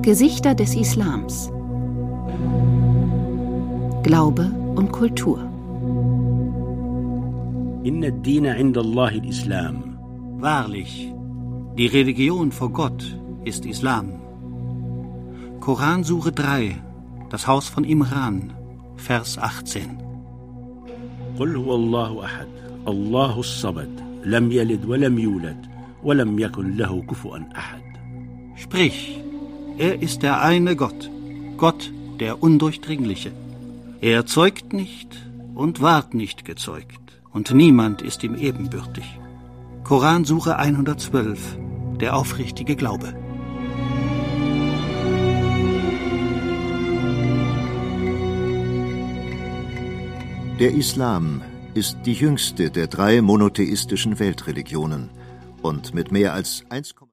Gesichter des Islams. Glaube und Kultur. Inna ad-Dina 'inda Allahi al-Islam. Wahrlich, die Religion vor Gott ist Islam. Koransure 3, das Haus von Imran, Vers 18. Qul huwa Allahu ahad, Allahus samad, lam yalid wa lam yulad, wa lam yakun lahu kufuwan ahad. Sprich, er ist der eine Gott, Gott der Undurchdringliche. Er zeugt nicht und ward nicht gezeugt, und niemand ist ihm ebenbürtig. Koransure 112, der aufrichtige Glaube. Der Islam ist die jüngste der 3 monotheistischen Weltreligionen und mit mehr als 1,5